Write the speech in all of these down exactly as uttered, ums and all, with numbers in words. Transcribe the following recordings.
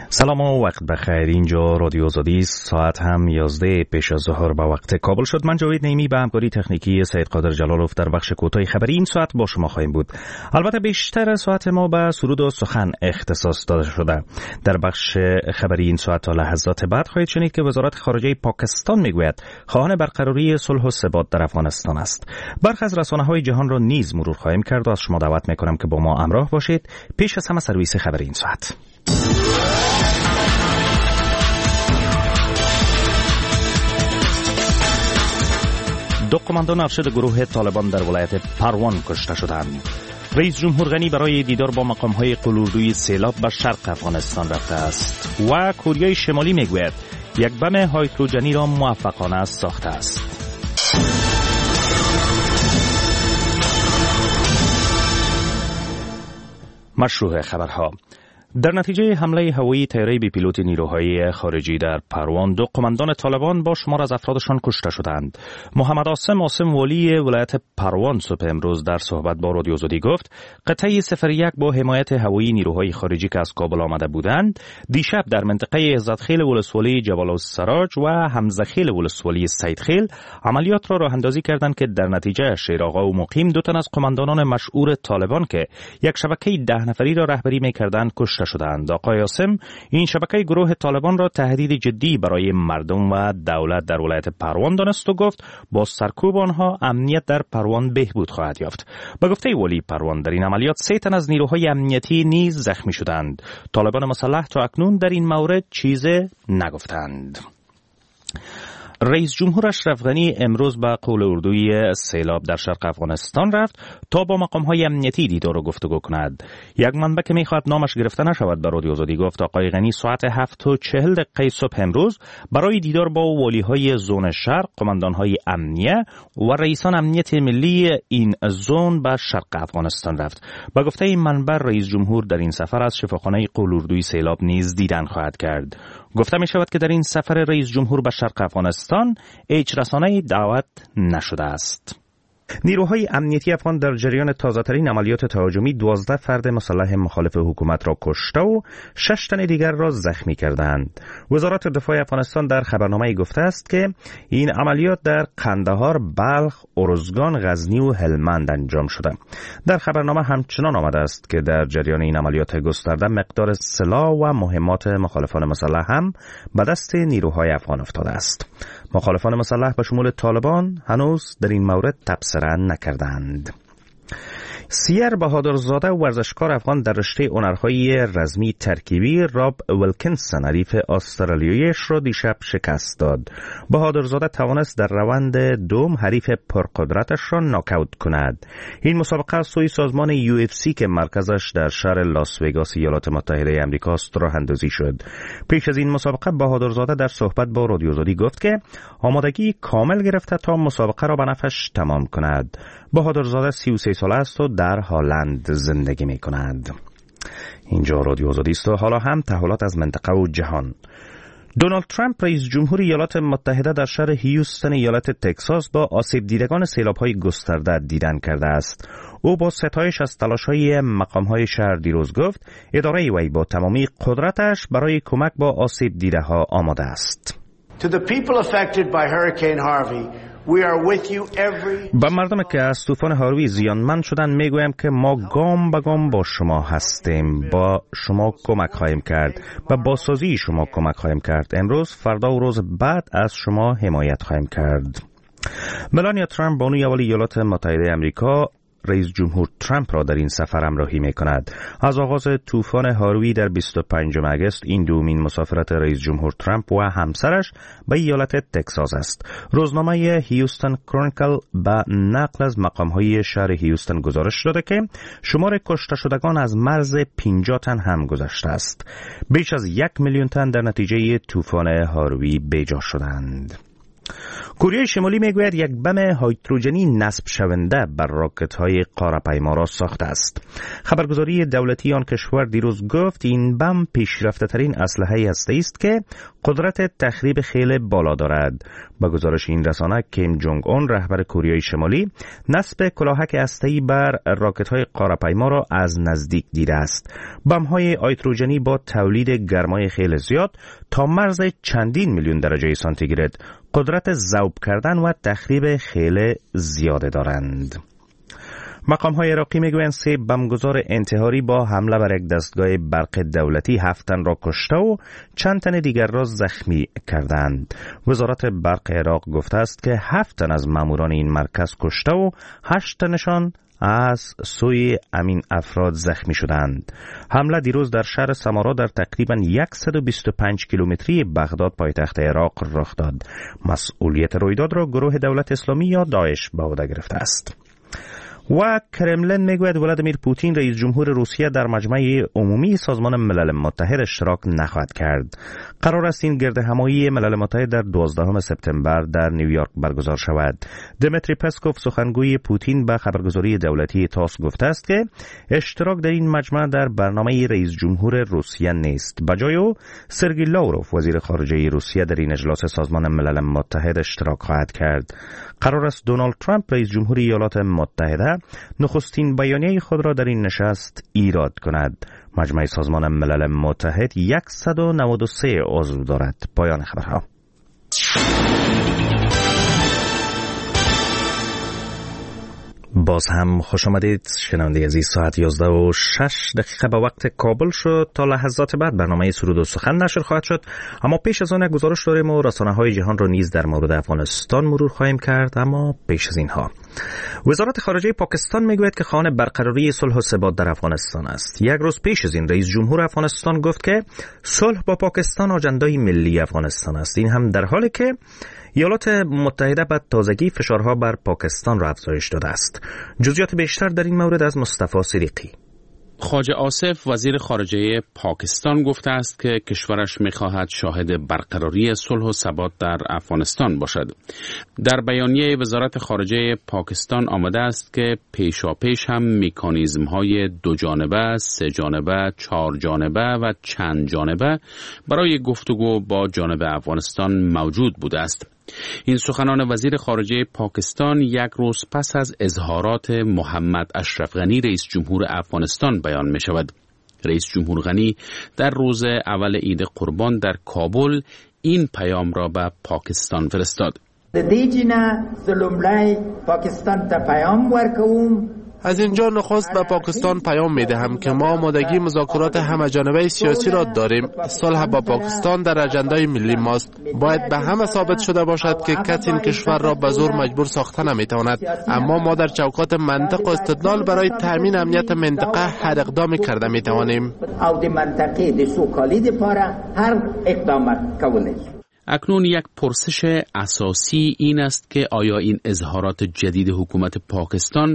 سلام و وقت بخیر. اینجا رادیو آزادی، ساعت هم یازده پیش از ظهر به وقت کابل شد. من جاوید نعیمی به همکاری تکنیکی سید قادر جلالوف در بخش کوتاه خبری این ساعت با شما خواهیم بود. البته بیشتر ساعت ما به سرود و سخن اختصاص داده شده. در بخش خبری این ساعت تا لحظات بعد خواهید شنید که وزارت خارجه پاکستان میگوید خواهان برقراری صلح و ثبات در افغانستان است. برخی از رسانه‌های جهان را نیز مرور خواهیم کرد و از شما دعوت می‌کنم که با ما همراه باشید. پیش از همه سرویس خبری این ساعت. دو قماندان ارشد گروه طالبان در ولایت پروان کشته شدند. رئیس جمهور غنی برای دیدار با مقام‌های قلوردوی سیلاب به شرق افغانستان رفته است و کوریای شمالی میگوید یک بم هایدروژنی را موفقانه ساخته است. مشروع خبرها. در نتیجه حمله هوایی طیاره بی پیلوت نیروهای خارجی در پروان دو قماندان طالبان با شمار از افرادشان کشته شدند. محمد عاصم عاصم ولی ولایت پروان صبح امروز در صحبت با رادیو آزادی گفت قطعه صفر یک با حمایت هوایی نیروهای خارجی که از کابل آمده بودند دیشب در منطقه عزتخیل ولسوالی جبل السراج و حمزخیل ولسوالی سیدخیل عملیات را راه اندازی کردند که در نتیجه شیرآقا و مقیم دو تن از قماندانان مشهور طالبان که یک شبکه ده نفری را رهبری می‌کردند کشته شدند. آقای عاصم این شبکه گروه طالبان را تهدید جدی برای مردم و دولت در ولایت پروان دانست و گفت با سرکوب آنها امنیت در پروان بهبود خواهد یافت. به گفته ولی پروان در این عملیات سه تن از نیروهای امنیتی نیز زخمی شدند. طالبان مسلح تا اکنون در این مورد چیزی نگفتند. رئیس جمهور اشرف غنی امروز به قول اردوی سیلاب در شرق افغانستان رفت تا با مقام‌های امنیتی دیدار و گفتگو کند. یک منبع که می‌خواهد نامش گرفته نشود به رادیو آزادی گفت آقای غنی ساعت هفت و چهل دقیقه صبح امروز برای دیدار با والی‌های زون شرق، قماندان‌های امنیه و رئیسان امنیت ملی این زون به شرق افغانستان رفت. با گفته این منبع رئیس جمهور در این سفر از شفاخانه قول اردوی سیلاب نیز دیدن خواهد کرد. گفته می شود که در این سفر رئیس جمهور به شرق افغانستان هیچ رسانه‌ای دعوت نشده است. نیروهای امنیتی افغان در جریان تازه‌ترین عملیات تهاجمی دوازده فرد مسلح مخالف حکومت را کشته و شش تن دیگر را زخمی کردند. وزارت دفاع افغانستان در خبرنامه‌ای گفته است که این عملیات در قندهار، بلخ، ارزگان، غزنی و هلمند انجام شده. در خبرنامه همچنان آمده است که در جریان این عملیات گسترده مقدار سلاح و مهمات مخالفان مسلح هم به دست نیروهای افغان افتاده است. مخالفان مسلح به شمول طالبان هنوز در این مورد تبصره نکردند. سیر بهادرزاده ورزشکار افغان در رشته هنرهای رزمی ترکیبی راب ویلکینسن حریف استرالیاییش را دیشب شکست داد. بهادرزاده توانست در روند دوم حریف پرقدرتش را ناکاوت کند. این مسابقه از سوی سازمان یو اف سی که مرکزش در شهر لاس وگاس ایالات متحده آمریکا است راه اندازی شد. پیش از این مسابقه بهادرزاده در صحبت با رادیو آزادی گفت که آمادگی کامل گرفته تا مسابقه را به نفعش تمام کند. بهادرزاده سی و سه ساله است و در هالند زندگی می کند. اینجا رادیو آزادی است و حالا هم تحولات از منطقه و جهان. دونالد ترامپ رئیس جمهور ایالات متحده در شهر هیوستن ایالت تگزاس با آسیب دیدگان سیلاب‌های گسترده دیدن کرده است. او با ستایش از تلاش‌های مقام‌های شهر دیروز گفت اداره وی با تمامی قدرتش برای کمک با آسیب دیده‌ها آماده است. To the people affected by Hurricane Harvey, we are with you every... با مردم که از طوفان هاروی زیانمند شدن میگویم که ما گام به گام با شما هستیم، با شما کمک خواهیم کرد، با بازسازی شما کمک خواهیم کرد. امروز، فردا و روز بعد از شما حمایت خواهیم کرد. ملانیا ترامپ بانوی اول ایالات متحده آمریکا رئیس جمهور ترامپ را در این سفر همراهی می کند. از آغاز طوفان هاروی در بیست و پنجم اگست این دومین مسافرت رئیس جمهور ترامپ و همسرش به ایالت تگزاس است. روزنامه هیوستن کرونیکل به نقل از مقام‌های شهر هیوستن گزارش داده که شمار کشته شدگان از مرز پنجاه تن هم گذشته است. بیش از یک میلیون تن در نتیجه طوفان هاروی بیجا شدند. کره شمالی میگوید یک بم هیدروژنی نصب شونده بر راکت‌های قاره‌پیما را ساخته است. خبرگزاری دولتی آن کشور دیروز گفت این بم پیشرفته‌ترین اسلحه هسته‌ای است که قدرت تخریب خیلی بالا دارد. با گزارش این رسانه کیم جونگ اون رهبر کره شمالی نصب کلاهک هسته‌ای بر راکت‌های قاره‌پیما را از نزدیک دیده است. بم‌های هیدروژنی با تولید گرمای خیلی زیاد تا مرز چندین میلیون درجه سانتیگراد قدرت ذوب کردن و تخریب خیلی زیاده دارند. مقام‌های عراقی میگویند سه بمبگذار انتحاری با حمله بر یک دستگاه برق دولتی هفت تن را کشته و چند تن دیگر را زخمی کردند. وزارت برق عراق گفته است که هفت تن از ماموران این مرکز کشته و هشت تنشان از سوی امین افراد زخمی شدند. حمله دیروز در شهر سمارا در تقریباً صد و بیست و پنج کیلومتری بغداد پایتخت عراق رخ داد. مسئولیت رویداد را گروه دولت اسلامی یا داعش به عهده گرفته است. و کرملین میگوید ولادیمیر پوتین رئیس جمهور روسیه در مجمع عمومی سازمان ملل متحد اشتراک نخواهد کرد. قرار است این گردهمایی ملل متحد در دوازدهم سپتامبر در نیویورک برگزار شود. دمیتری پسکوف سخنگوی پوتین به خبرگزاری دولتی تاس گفته است که اشتراک در این مجمع در برنامه رئیس جمهور روسیه نیست. بجای او سرگئی لاوروف وزیر خارجه روسیه در این اجلاس سازمان ملل متحد اشتراک خواهد کرد. قرار است دونالد ترامپ رئیس جمهور ایالات متحده نخستین بیانیه خود را در این نشست ایراد کند. مجمع سازمان ملل متحد صد و نود و سه عضو دارد. پایان خبرها. باز هم خوش آمدید شنونده عزیز. ساعت یازده و شش دقیقه به وقت کابل شد. تا لحظات بعد برنامه سرود و سخن نشر خواهد شد، اما پیش از آن یک گزارش داریم و رسانه های جهان را نیز در مورد افغانستان مرور خواهیم کرد. اما پیش از اینها وزارت خارجه پاکستان میگوید که خواهان برقراری صلح و ثبات در افغانستان است. یک روز پیش از این رئیس جمهور افغانستان گفت که صلح با پاکستان آجندای ملی افغانستان است. این هم در حالی که ایالات متحده به تازگی فشارها بر پاکستان را افزایش داده است. جزئیات بیشتر در این مورد از مصطفی صدیقی. خواجه آصف وزیر خارجه پاکستان گفته است که کشورش می‌خواهد شاهد برقراری صلح و ثبات در افغانستان باشد. در بیانیه وزارت خارجه پاکستان آمده است که پیشاپیش هم مکانیزم‌های دو جانبه، سه جانبه، چهار جانبه و چند جانبه برای گفتگو با جانب افغانستان موجود بوده است. این سخنان وزیر خارجه پاکستان یک روز پس از اظهارات محمد اشرف غنی رئیس جمهور افغانستان بیان می شود. رئیس جمهور غنی در روز اول عید قربان در کابل این پیام را به پاکستان فرستاد. د دې جنا زلمړی پاکستان ته پیام ورکوم. از اینجا نخست به پاکستان پیام می دهم که ما آمادگی مذاکرات همه‌جانبه سیاسی را داریم. صلح با پاکستان در اجندای ملی ماست. باید به همه ثابت شده باشد که کسی این کشور را به زور مجبور ساخته نمیتواند. اما ما در چوکات منطق و استدلال برای تأمین امنیت منطقه هر اقدامی کرده میتوانیم. او د منطقه د سوکالی لپاره هر اقدام کولی. اکنون یک پرسش اساسی این است که آیا این اظهارات جدید حکومت پاکستان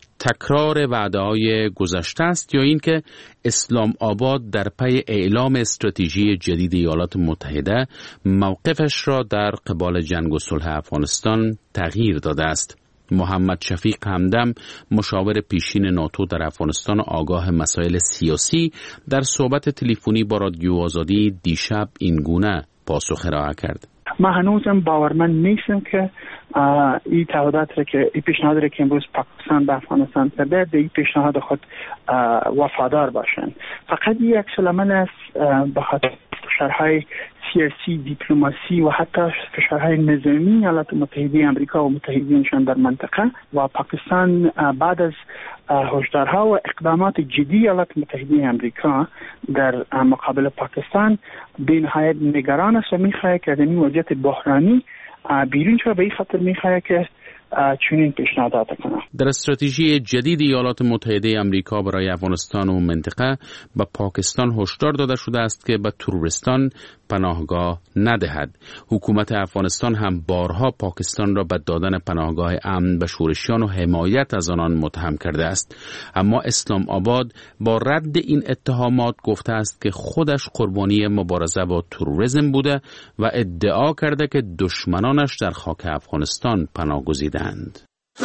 تکرار وعده‌های گذشته است یا اینکه اسلام آباد در پی اعلام استراتژی جدید ایالات متحده موقفش را در قبال جنگ و صلح افغانستان تغییر داده است. محمد شفیق همدم مشاور پیشین ناتو در افغانستان آگاه مسائل سیاسی در صحبت تلفنی با رادیو آزادی دیشب این گونه پاسخ ارائه کرد. ما هنوزم باورمند نیستم که این تعهدات را که این پیشنهاد را که امروز پاکستان به افغانستان کرده به این پیشنهاد خود وفادار باشند. فقط یک عکس العمل است به خاطر فشارهای سیاسی، دیپلماسی و حتی فشارهای نظامی ایالات متحده آمریکا و متحدینشان در منطقه و پاکستان بعد از هشدارها و اقدامات جدی ایالات متحده آمریکا در مقابل پاکستان به نهایت نگران است و می‌خواهد که از این وضعیت بحرانی بیرون شود. به این خاطر می‌خواهد که چنین پیشنهادات کنم. در استراتژی جدید ایالات متحده آمریکا برای افغانستان و منطقه به پاکستان هشدار داده شده است که به تروریستان پناهگاه ندهد. حکومت افغانستان هم بارها پاکستان را به دادن پناهگاه امن به شورشیان و حمایت از آنان متهم کرده است، اما اسلام آباد با رد این اتهامات گفته است که خودش قربانی مبارزه با تروریسم بوده و ادعا کرده که دشمنانش در خاک افغانستان پناه گزیدند.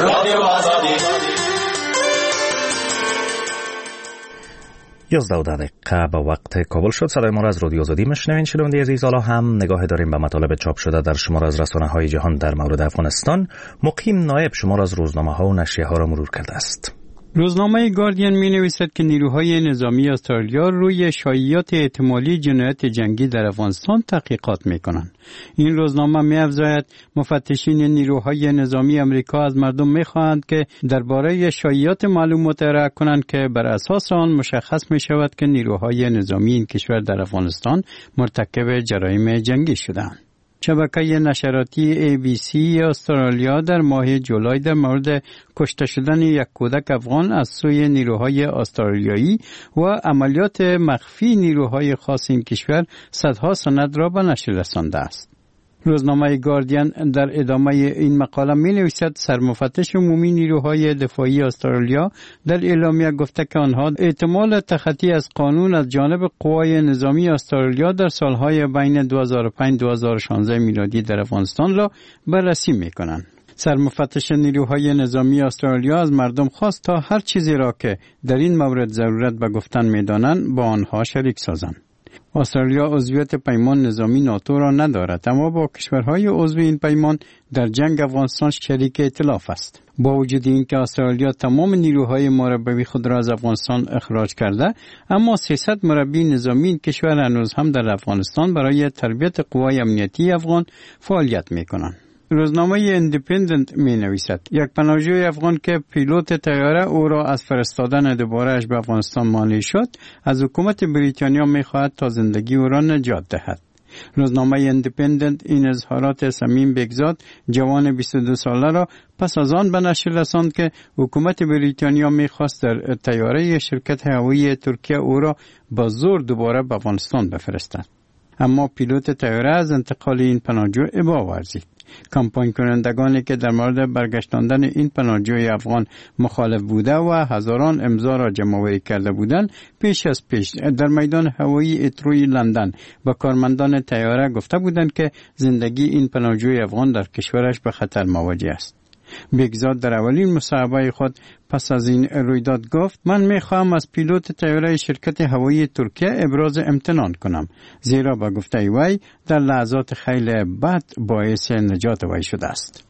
یازده و ده دقیقه به وقت کابل شد. صدای ما را از رادیو آزادی میشنوین. شنونده عزیز، حالا هم نگاه داریم به مطالب چاپ شده در شمار از رسانه‌های جهان در مورد افغانستان. مقیم نایب شمار از روزنامه‌ها و نشریه‌ها را مرور کرده است. روزنامه گاردین می نویسد که نیروهای نظامی استرالیا روی شایعات احتمالی جنایت جنگی در افغانستان تحقیقات می کنند. این روزنامه می افزاید مفتشین نیروهای نظامی امریکا از مردم می خواهند که درباره شایعات معلومات ارائه کنند که بر اساس آن مشخص می شود که نیروهای نظامی این کشور در افغانستان مرتکب جرایم جنگی شدند. شبکه نشراتی ای بی سی استرالیا در ماه جولای در مورد کشته شدن یک کودک افغان از سوی نیروهای استرالیایی و عملیات مخفی نیروهای خاص این کشور صدها سند را به نشر رسانده است. روزنامه گاردین در ادامه این مقاله می نویسد سرمفتش عمومی نیروهای دفاعی استرالیا در اعلامیه گفته که آنها احتمال تخطی از قانون از جانب قوای نظامی استرالیا در سالهای بین دو هزار و پنج تا دو هزار و شانزده میلادی در افغانستان را بررسی می کنند. سرمفتش نیروهای نظامی استرالیا از مردم خواست تا هر چیزی را که در این مورد ضرورت به گفتن می دانند با آنها شریک سازند. استرالیا عضویت پیمان نظامی ناتو را ندارد، اما با کشورهای عضو این پیمان در جنگ افغانستان شریک ائتلاف است. با وجود اینکه استرالیا تمام نیروهای مربی خود را از افغانستان اخراج کرده، اما سیصد مربی نظامی این کشور هنوز هم در افغانستان برای تربیت قوای امنیتی افغان فعالیت می‌کنند. روزنامه ایندیپندنت می نویسد یک پناهجوی افغان که پیلوت طیاره او را از فرستادن دوبارهش به افغانستان مانع شد از حکومت بریتانیا می خواهد تا زندگی او را نجات دهد. روزنامه ایندیپندنت این اظهارات صمیم بگزاد جوان بیست و دو ساله را پس از آن به نشر رساند که حکومت بریتانیا می خواست در طیاره شرکت هوایی ترکیه او را با زور دوباره به افغانستان بفرستد. اما پیلوت طیاره از انتقال این پناهجو ابا ورزید. کمپاین کنندگانی که در مورد برگشتاندن این پناهجوی افغان مخالف بوده و هزاران امضا را جمع‌آوری کرده بودند، پیش از پیش در میدان هوایی ایتروی لندن با کارمندان طیاره گفته بودند که زندگی این پناهجوی افغان در کشورش به خطر مواجه است. بگزاد در اولین مصاحبه خود پس از این رویداد گفت من میخواهم از پیلوت طیاره شرکت هوایی ترکیه ابراز امتنان کنم، زیرا با گفته وی در لحظات خیلی بد باعث نجات وی شده است.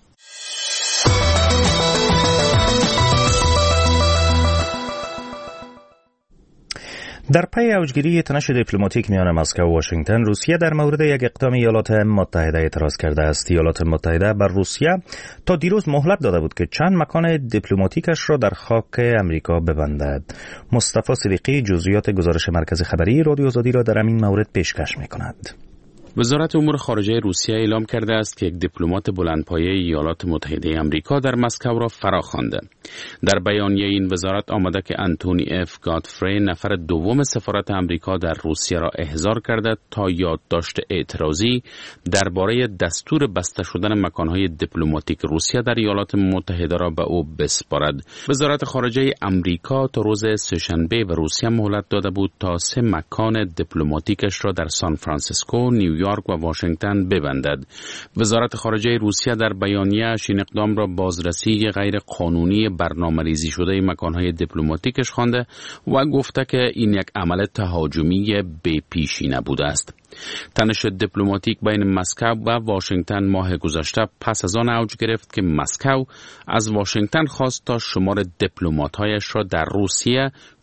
در پی اوجگیری تنش دیپلماتیک میان مسکو و واشنگتن، روسیه در مورد یک اقدام ایالات متحده اعتراض کرده است. ایالات متحده بر روسیه تا دیروز مهلت داده بود که چند مکان دیپلماتیکش را در خاک امریکا ببندد. مصطفی صدیقی جزئیات گزارش مرکز خبری رادیو آزادی را در این مورد پیشکش می‌کند. وزارت امور خارجه روسیه اعلام کرده است که یک دیپلمات بلندپایه ایالات متحده آمریکا در مسکو را فراخوانده. در بیانیه این وزارت آمده که آنتونی اف گادفری نفر دوم سفارت آمریکا در روسیه را احضار کرده تا یادداشت اعتراضی درباره دستور بسته شدن مکانهای دیپلماتیک روسیه در ایالات متحده را به او بسپارد. وزارت خارجه آمریکا تا روز سه‌شنبه به روسیه مهلت داده بود تا سه مکان دیپلماتیکش را در سان فرانسیسکو، نیویورک و واشنگتن ببندد. وزارت خارجه روسیه در بیانیه‌اش این اقدام را بازرسی غیر قانونی برنامه‌ریزی شده مکان‌های دیپلماتیکش خوانده و گفته که این یک عمل تهاجمی بی پیشینه بوده است. تنش دیپلماتیک بین مسکو و واشنگتن ماه گذشته پس از آن اوج گرفت که مسکو از واشنگتن خواست تا شمار دیپلمات‌هایش را در روسیه،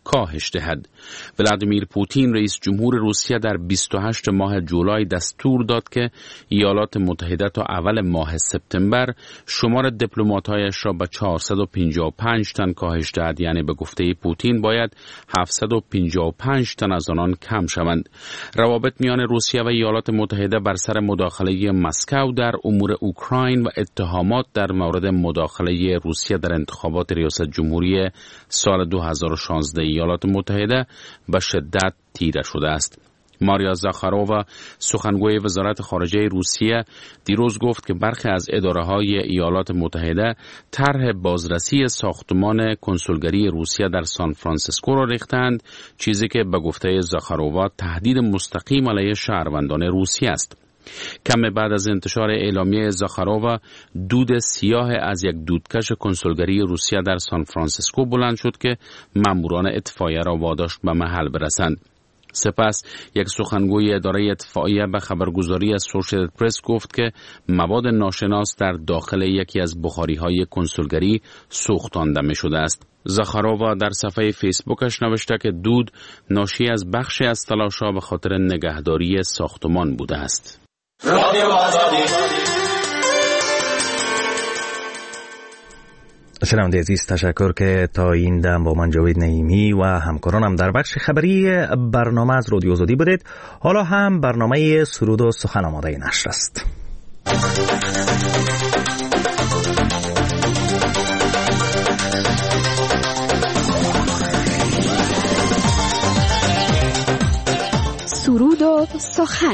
کاهش دهد. ولادیمیر پوتین رئیس جمهور روسیه در بیست و هشتم ماه جولای دستور داد که ایالات متحده تا اول ماه سپتامبر شمار دیپلمات‌هایش را به چهارصد و پنجاه و پنج تن کاهش دهد، یعنی به گفته پوتین باید هفتصد و پنجاه و پنج تن از آنان کم شوند. روابط میان روسیه و ایالات متحده بر سر مداخله مسکو در امور اوکراین و اتهامات در مورد مداخله روسیه در انتخابات ریاست جمهوری سال دو هزار و شانزده ایالات متحده به شدت تیره شده است. ماریا زاخارووا سخنگوی وزارت خارجه روسیه دیروز گفت که برخی از اداره‌های ایالات متحده طرح بازرسی ساختمان کنسولگری روسیه در سان فرانسیسکو را ریختند، چیزی که به گفته زاخارووا تهدید مستقیم علیه شهروندان روسیه است. کم بعد از انتشار اعلامیه زاخارووا، دود سیاه از یک دودکش کنسولگری روسیه در سان فرانسیسکو بلند شد که ماموران اطفائیه را واداشت به محل برسند. سپس یک سخنگوی اداره اطفائیه به خبرگزاری اسوسییتد پرس گفت که مواد ناشناس در داخل یکی از بخاری‌های کنسولگری سوختانده می‌شده است. زاخارووا در صفحه فیسبوکش نوشته که دود ناشی از بخشی از تلاش‌ها به خاطر نگهداری ساختمان بوده است. شنونده عزیز، تشکر که تا این دم با من جاوید نعیمی و همکارانم در بخش خبری برنامه از رادیو آزادی بودید. حالا هم برنامه سرود و سخن آماده نشر است. سرود و سخن.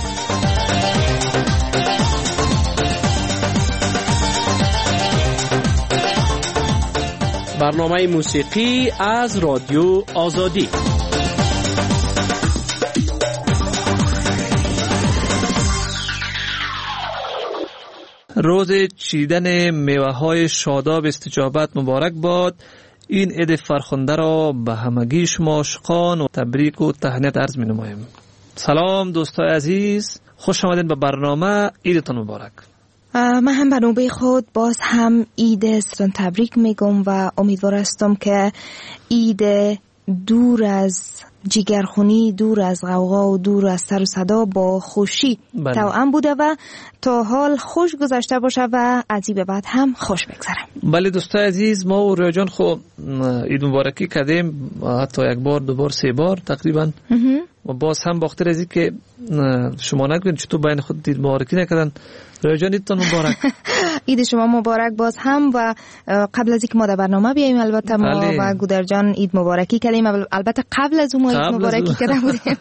برنامه موسیقی از رادیو آزادی. روز چیدن میوه های شاداب استجابت مبارک باد. این عید فرخنده را به همگی شما عاشقان و تبریک و تهنیت عرض می نمایم. سلام دوستای عزیز، خوش آمدین به برنامه. عیدتان مبارک. من هم به نوبه خود باز هم عید ستون تبریک میگم و امیدوار هستم که عید دور از جیگرخونی، دور از غوغا و دور از سر و صدا با خوشی توأم بوده و تا حال خوش گذشته باشه و از این به بعد هم خوش بگذره. بله دوستای عزیز، ما و رویا جان خب عید مبارکی کردیم، حتی یک بار دو بار سه بار تقریبا، و باز هم باخته از این که شما نگوین چطور بین خود عید مبارکی نکردن. رویا جان عیدتان مبارک. عید شما مبارک باز هم. و قبل از اینکه ما در برنامه بیاییم البته ما بله. و گودر جان عید مبارکی کردیم، البته قبل از اون ما عید مبارکی کرده بودیم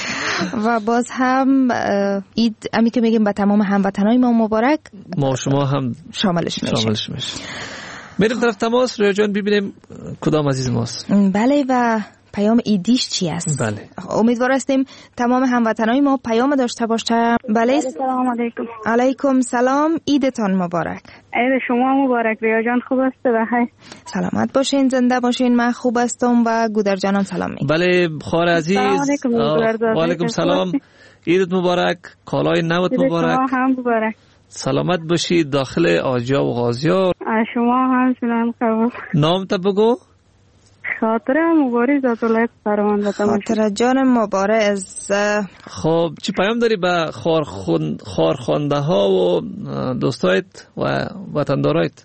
و باز هم عید امی که میگیم به تمام هموطنای ما مبارک، ما شما هم شاملش میشیم. شاملش میشیم. میریم طرف تماس. رویا جان ببینیم کدام عزیز ماست. بله، و پیام ایدیش چی است؟ بله. امیدوار هستیم تمام هموطنای ما پیام داشته باشه. بله. سلام علیکم. علیکم سلام. عیدتان مبارک. عید شما مبارک. ریا جان خوب است؟ بخیر. سلامت باشین، زنده باشین. من خوب هستم و گودر جانم سلام میگم. بله خواهر عزیز. و علیکم سلام. عیدت مبارک. کالای نوت مبارک. شما هم مبارک. سلامت باشید داخل آجیا و غازیا. شما هم سلام قبول. نام تا بگو. خاطره مبارز از ولایت فرمان. خاطره جان مبارز. خب چی پیام داری به خارخوانده ها و دوستایت و وطندارایت؟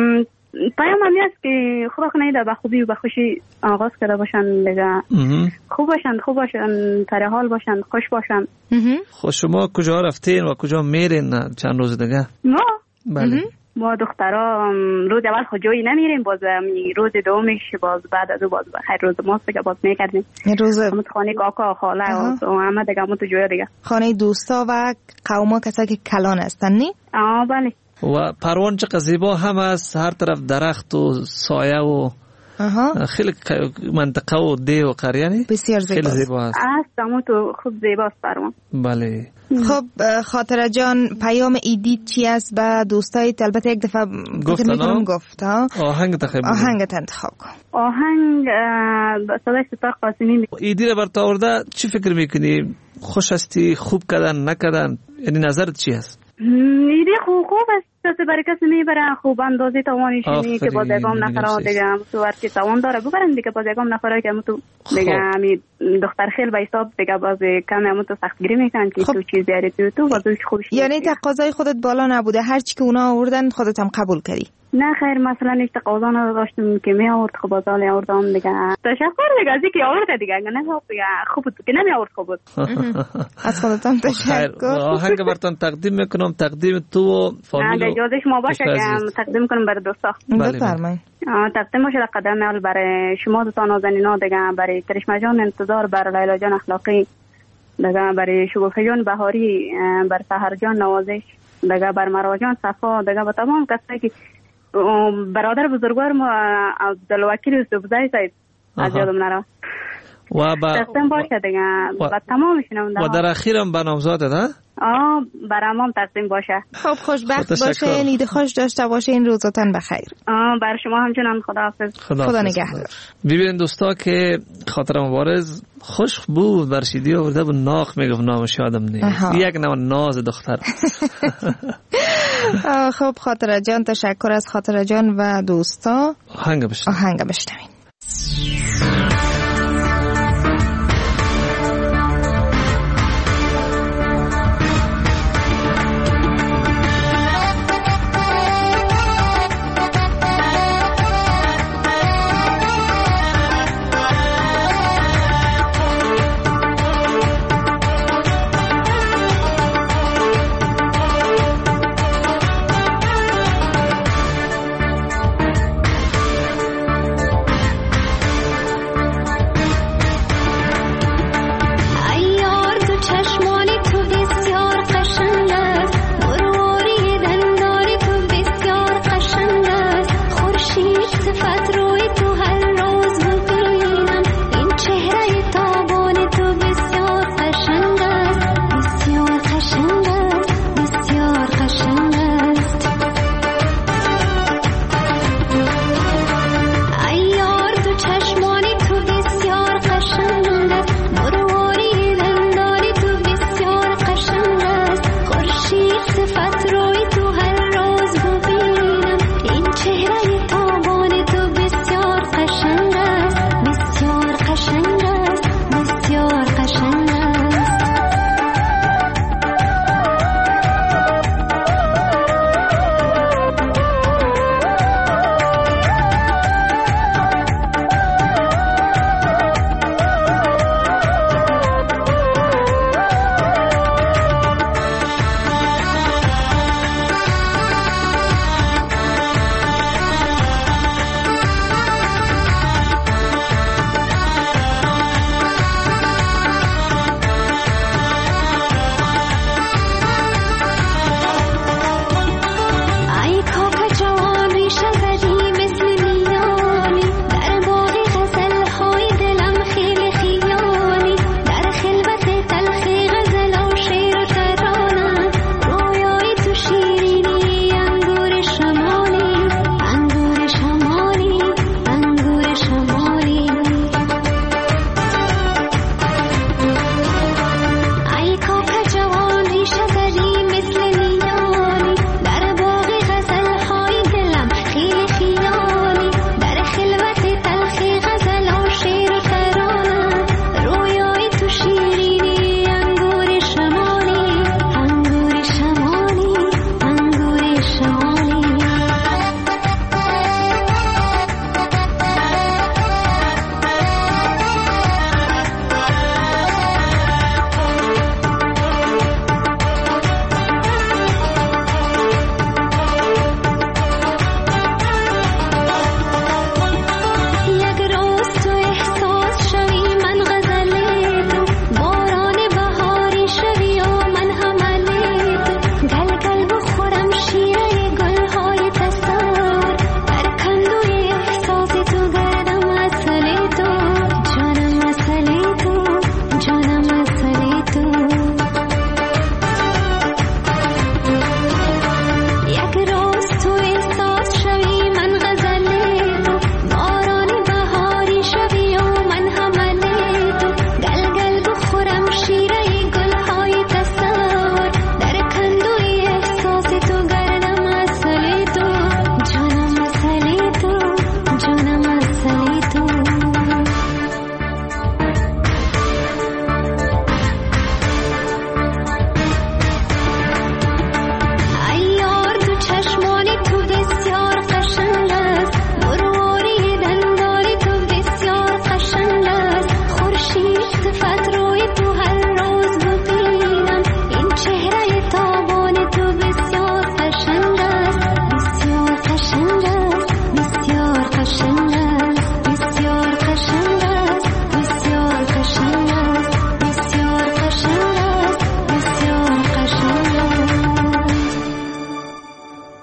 پیام همی است که خدا کنه ایده به خوبی و به خوشی آغاز کرده باشن دیگه. خوب باشن، خوب باشن، تر حال باشن، خوش باشن. خب شما کجا رفتین و کجا میرین چند روز دیگه؟ ما؟ بله. ما دخترها روز اول خود جایی نمیریم، باز روز دومش باز بعد از او باز خیر روز ماست که باز میکردیم. روز خانه کاکا خاله و همه دیگه همه تو جویا دیگه. خانه دوستا و قوما کسایی که کلان هستن نی؟ آه بله. و پروان چقدر زیبا هم است، هر طرف درخت و سایه و آها. خیلی منطقه و ده و قریه نی؟ بسیار زیبا. خیلی زیبا است. است همون تو خوب زیباست پروان. بله. خب خاطره جان پیام ایدی چی است به دوستایت؟ البته یک دفعه گفتن گفت ها. آهنگ انتخاب آهنگ انتخاب کن. آهنگ صدای ستار قاسمی. ایدی رو برات آورده چی فکر میکنی؟ خوش هستی؟ خوب کردن نکردن؟ یعنی نظرت چی است؟ ایدی خوب خوب است کسی برای کسی میبرن خوب اندازه توانش اینی که باز یکم نفره دیگه تو هر کی توان داره ببرن دیگه باز یکم نفره که تو دیگه همین دختر خیل به حساب دیگه باز کم هم تو سختگیری میکنن که تو چیز دیاری تو تو باز خوبش. یعنی تقاضای خودت بالا نبوده، هر چی که اونا آوردن خودت هم قبول کردی؟ نه خیر، مثلا هیچ تقاضا نداشتم که می آورد خب بازال آوردم دیگه. تشکر دیگه از اینکه آورد دیگه، نه خوب دیگه خوب بود که نمی آورد خوب بود. از خودتم تشکر. آهنگ براتون تقدیم میکنم، تقدیم تو و فامیل. اگه اجازه شما باشه که تقدیم کنم برای دوستا. بفرمایید. تقدیم باشه قدم اول برای شما دوستان نازنینا دیگه، برای کرشمه جان انتظار، برای لیلا جان اخلاقی دیگه، برای شگفته جان بهاری، بر سحر جان نوازش دیگه، بر مراجان صفا دیگه، با تمام کسایی که برادر بزرگوار ما عبدالوکیل یوسفزای صاحب از یادم نره و با تقدیم باشه دیگه و تمام شنونده و در اخیرم به نامزادت ها آه برامون تقدیم باشه. خب خوشبخت باشه، عید خوش داشته باشه، این روزتان بخیر. آه بر شما همچنان. خداحافظ. خدا, خدا نگهدار. ببین دوستا که خاطر مبارز خوش بود برشیدی آورده بود ناخ میگفت نامش یادم نیست، یک نوع ناز دختر. خب خاطره جان تشکر از خاطره جان و دوستا. آهنگ بشنوین. آهنگ بشنوین.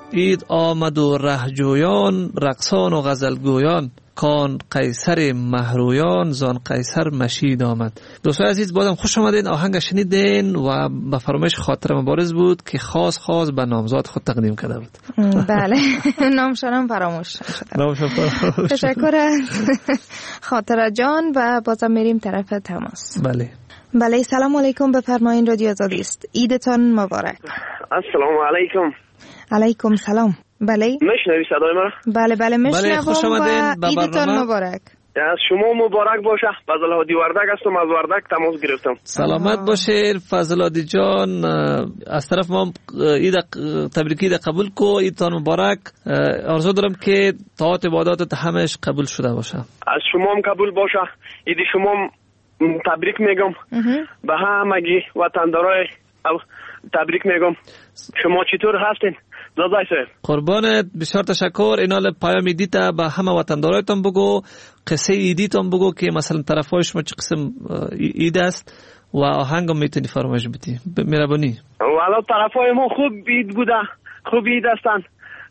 عید آمد و رهجویان، رقصان و غزلگویان، کان قیصر مهرویان زان قیصر مشید آمد. دوستان عزیز بازم خوش آمدین. آهنگ شنیدین و به فرمایش خاطر مبارز بود که خاص خاص به نامزاد خود تقدیم کرده بود. بله نامشانم فراموش شده. نامشان فراموش. تشکر از خاطر جان و بازم میریم طرف تماس. بله بله سلام علیکم، بفرمایین رادیو آزادی است. عیدتان مبارک. السلام علیکم. علیکم سلام. بله میشنوی صدای مرا؟ بله بله میشنوم و عیدتان مبارک. از شما مبارک باشه. فضل هادی وردک هستم، از وردک تماس گرفتم. سلامت باشید فضل هادی جان. از طرف ما عید تبریکی ده قبول کو، عیدتان مبارک. آرزو دارم که طاعت عبادات همش قبول شده باشه. از شما هم قبول باشه. عید شما تبریک میگم به همگی وطندارای تبریک میگم. شما چطور هستین؟ قربانت، بسیار تشکر. اینال پیام ایدیتا به همه وطندارایتان بگو، قصه ایدیتان بگو که مثلا طرفای شما چه قسم اید است و آهنگم میتونی فرمایش بدی. مهربانی. والا طرفای ما خوب اید بوده، خوب اید هستن.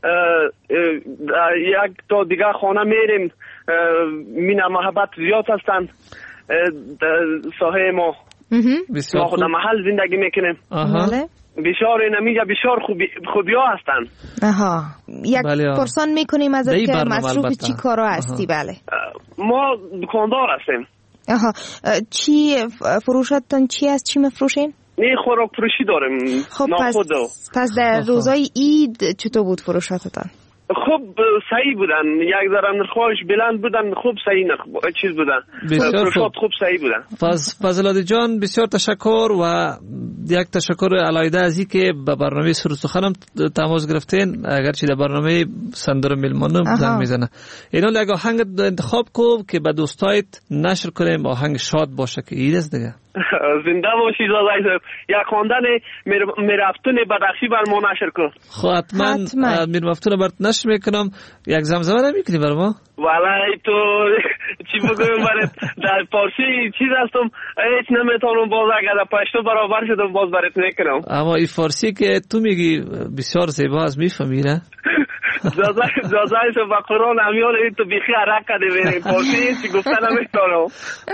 یک تا دیگه خانه میریم، مینا محبت زیاد هستن. ساحه ما بسیار خوب در محل زندگی میکنیم. بله بسیار اینمیجا بسیار خوبی خوبی ها هستن. آها یک بله پرسان میکنیم ازت که مصروف چی کارا هستی؟ بله ما دکاندار هستیم. آها چی فروشتون چی است؟ چی مفروشین؟ نه خوراک فروشی داریم. خب پس, پس در روزای عید چطور بود فروشاتتان؟ خوب صحیح بودن، یک ذره نرخش بلند بودن، خوب صحیح نرخ چیز بودن، فروشات خوب صحیح بودن. فز فضل جان بسیار تشکر و یک تشکر علایده ازی که به برنامه سرود سخنم تماس گرفتین، اگرچه در برنامه صندوق میلمانم زنگ میزنه. اینا یک آهنگ انتخاب کو که به دوستایت نشر کنیم، آهنگ شاد باشه که عید است دیگه. زنده باشی زادای صاحب. یک خواندن میرفتون بدخشی بر ما نشر کن. خب حتما میرفتون برات نشر میکنم. یک زمزمه نمیکنی بر ما؟ والله تو چی بگویم برات در فارسی چیز هستم هیچ نمیتونم باز اگر پشتو برابر شدم باز برات میکنم. اما این فارسی که تو میگی بسیار زیبا است، میفهمی نه؟ زازای زازای تو با قرآن امیال تو بیخی عرق کده بریم فارسی چی گفتن نمیتونم.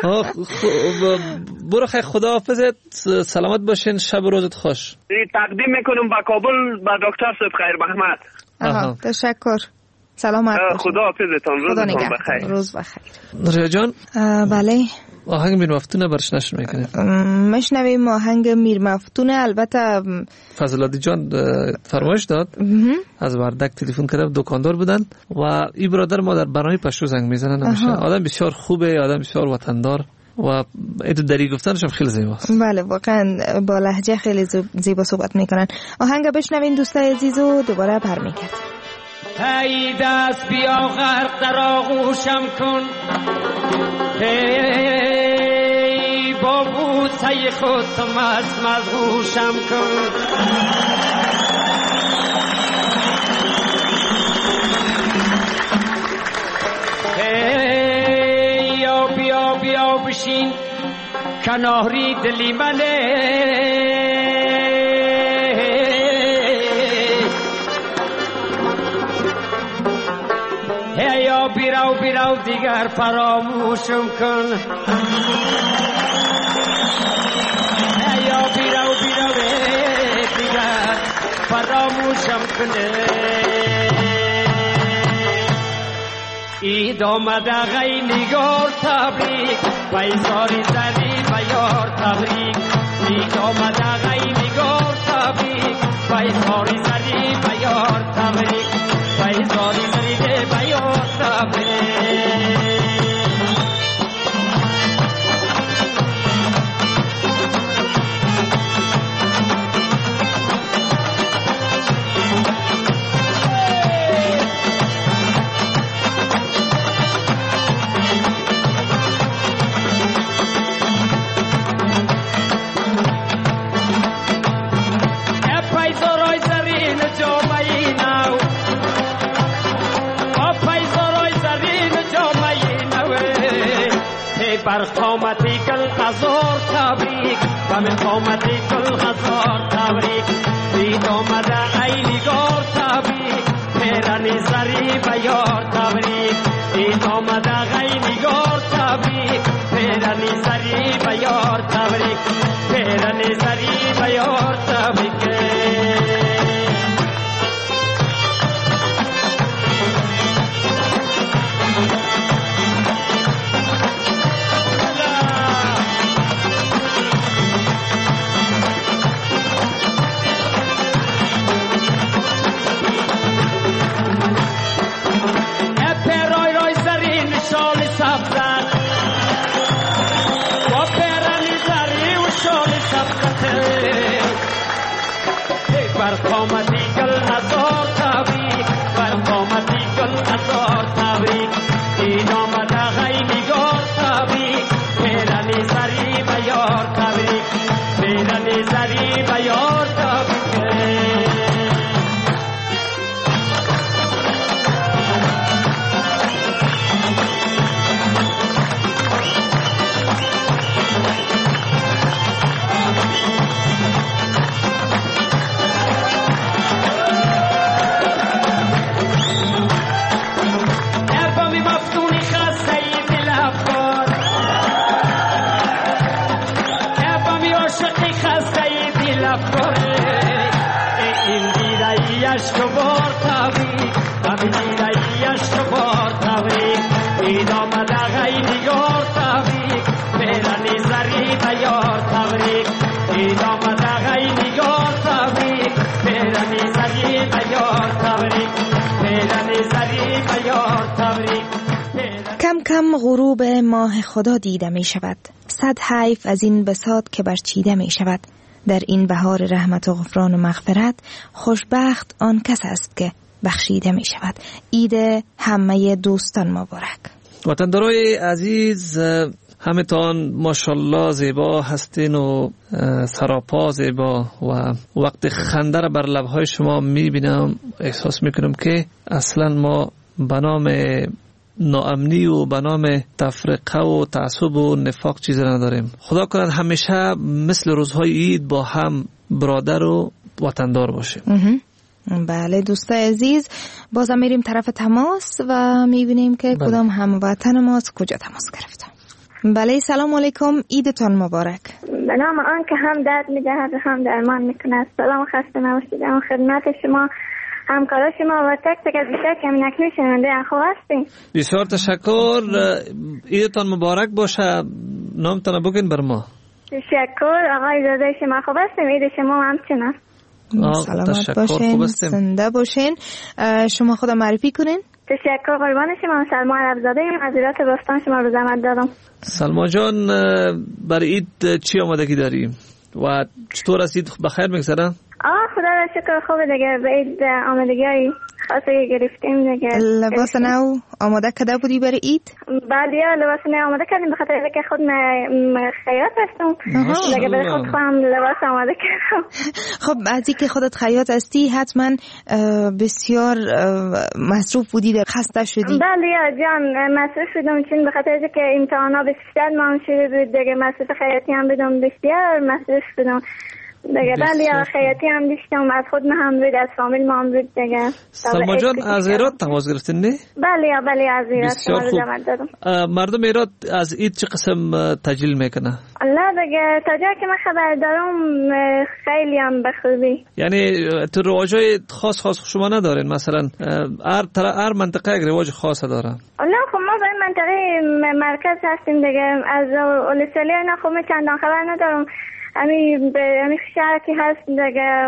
برو خیلی خداحافظت، سلامت باشین، شب روزت خوش. تقدیم میکنم با کابل با دکتر صاحب خیر محمد. آها تشکر. سلامت باشین. خداحافظتان، روزتون بخیر. روز بخیر. نوریا جان بله آهنگ میر مفتونه برش نشر میکنه. مشنویم آهنگ میر مفتونه. البته فضلاتی جان فرمایش داد، از وردک تلفن کرده، دکاندار بودن و این برادر ما در برنامه پشتو زنگ میزنن. نمیشه آدم بسیار خوبه، آدم بسیار وطندار و ایتو دری گفتنش هم خیلی زیباست. بله واقعا با لهجه خیلی زیبا صحبت میکنن. آهنگ بشنوین دوستای عزیز و دوباره برمیگردیم. ای دست بیا غرق در آغوشم کن، ای با بوسه خود تو مست مدهوشم کن. ای یا بیا بیا بشین کناری دلی منه، یا بیراو بیراو دیگر فراموشم کن، یا بیراو بیراو دیگر فراموشم کنه. عید آمد آقای نگار تبریک، بیزاری زدی بیار تبریک. عید آمد آقای نگار تبریک، بیزاری زدی بیار تبریک. بیزاری زدی بیار تبریک. بر قامتی کل غزار تبریک، و من قامتی کل غزار تبریک. عید آمده ای نگار تبریک، تبریک پیرن زری به یار تبریک بر قامتی گل هزار تبریک بر قامتی گل هزار تبریک این آمده غیبیگار تبریک پیرن زری به یار تبریک پیرن زری به یار تبریک کم کم غروب ماه خدا دیده می شود. صد حیف از این بساط که برچیده می شود. در این بهار رحمت و غفران و مغفرت خوشبخت آن کس است که بخشیده می شود. عید همه دوستان مبارک. وطندارای عزیز، همتان ماشاءالله زیبا هستین و سراپا زیبا و وقت خنده را بر لبهای شما می بینم احساس می کنم که اصلا ما به نام ناامنی و به نام تفرقه و تعصب و نفاق چیزی نداریم. خدا کنند همیشه مثل روزهای عید با هم برادر و وطندار باشیم. بله دوستای عزیز، بازم میریم طرف تماس و میبینیم که بله. کدام هموطن ماست کجا تماس گرفته. بله سلام علیکم، عیدتان مبارک. به نام آن که هم درد میدهد و هم درمان میکند. سلام خسته نباشید. اما خدمت شما همکارا شما و تک تک از بیشتر که همین اکنون شنونده خوب هستین. بسیار تشکر. عیدتان مبارک باشه. نامتان بگین بر ما. تشکر آقای زاده شما خوب هستیم. عید شما همچنان. سلامت باشین، زنده باشین. شما خدا معرفی کنین. تشکر قربان شما. سلما عربزاده ایم از ایرات باستان شما رو زحمت دادم. سلما جان، برای عید چی آمادگی داریم و چطور است عید بخیر میگذره؟ آه خدا را شکر خوبه دیگه. به عید آمادگی های خاصی گرفتیم دیگه. لباس نو آماده کرده بودی برای عید؟ بله لباس نو آماده کردیم به خاطر اینکه خود خیاط هستم دیگه، برای خود خودم لباس آماده کردم. خب از اینکه خودت خیاط هستی حتما بسیار مصروف بودی، در خسته شدی؟ بله جان مصروف شدم، چون به خاطر اینکه امتحانا بسیار مهم شده بود دیگه، مصروف خیاطی هم بدم بسیار مصروف شدم دیگه. بله خیاطی هم دیشتم، از خود هم بود، از فامیل هم بود دیگه. سلما جان از ایراد تماس گرفتین نه؟ بله بله از ایراد. بسیار خوب. مردم ایراد از عید چه قسم تجلیل میکنه؟ الله دیگه تا جایی که من خبر دارم خیلی هم به خوبی. یعنی تو رواجای خاص خاص شما ندارین؟ مثلا هر هر منطقه یک رواج خاص داره. الله خب ما به منطقه مرکز هستیم دیگه، از اولسالی نه خب چندان خبر ندارم. امی به امی شهر که هست دیگه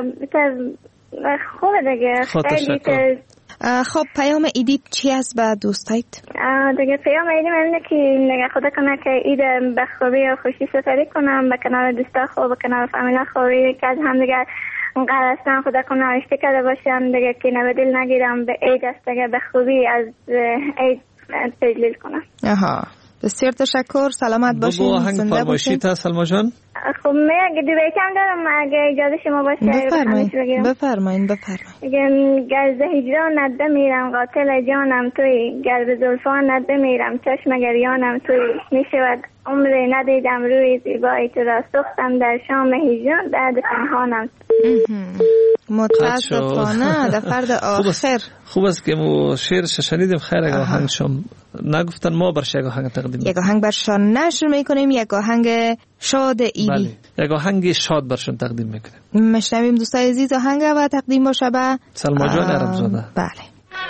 خوبه دیگه خیلی. خب پیام عیدی چی است به دوستایت؟ دیگه پیام عیدی اینه که دیگه خدا کنه که عید به خوبی و خوشی سپری کنم به کنار دوستا خوب، به کنار فامیل خوبی که از هم دیگه قرار هستن. خدا کنه آشتی کرده باشم دیگه که نه به دل نگیرم، به عید است دیگه به خوبی از عید تجلیل کنم. آها بسیار تشکر، سلامت باشین، زنده باشین. سلما جان خب من اگه دو بیتم دارم اگه اجازه شما باشه بفرمایید بفرمایید بفرمایید. گر ز هجران نده میرم قاتل جانم توی، گر به زلفان نده میرم چشم گریانم توی، میشود عمر ندیدم روی زیبایی تو را، سوختم در شام هجران درد پنهانم. متاسفانه در فرد آخر. خوب است که مو شعرش شنیدیم. خیر اگه آهنگشم نگفتن ما برش یک آهنگ تقدیم یک آهنگ برشان نشر میکنیم، یک آهنگ شاد ایدی. بله. یک آهنگ شاد برشان تقدیم میکنیم. مشنویم دوستای عزیز آهنگ را و تقدیم باشه به سلما جان عربزاده. بله.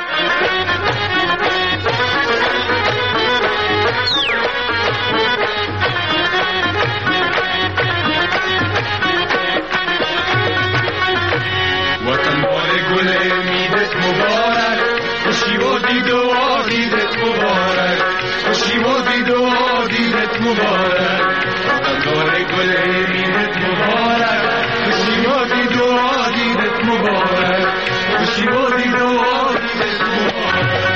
وطن بار گل امیدت مبارک، خوشی و دید و آدیدت مبارک، خوشی و دید و آدیدت مبارک. وطن بار گل امیدت مبارک، خوشی و دید و آدیدت مبارک، خوشی و دید و آدیدت مبارک.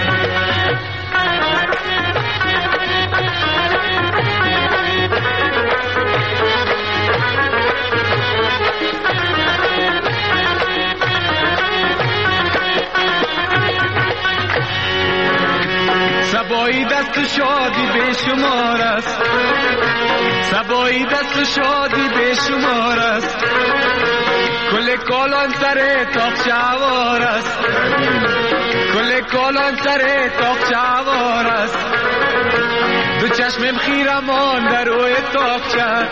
سبایی دست شادی به شمار است، سبایی دست شادی به شمار است، کل کالان سر تاق شوار است، کل کالان سر تاق شوار است. دو چشمم خیرمان در روی تاق شد،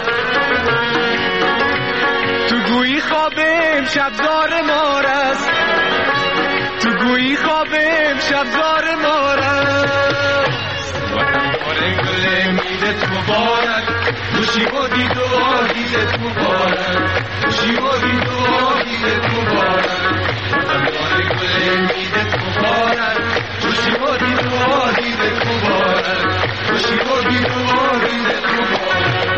تو گویی خوابم شبزار مار است، تو گویی خوابم شبزار مار است. وطن بار گل امیدت مبارک، خوشی و دید و آدیدت مبارک، خوشی و دید و آدیدت مبارک. وطن بار گل امیدت مبارک، خوشی و دید و آدیدت مبارک، خوشی و دید و آدیدت مبارک.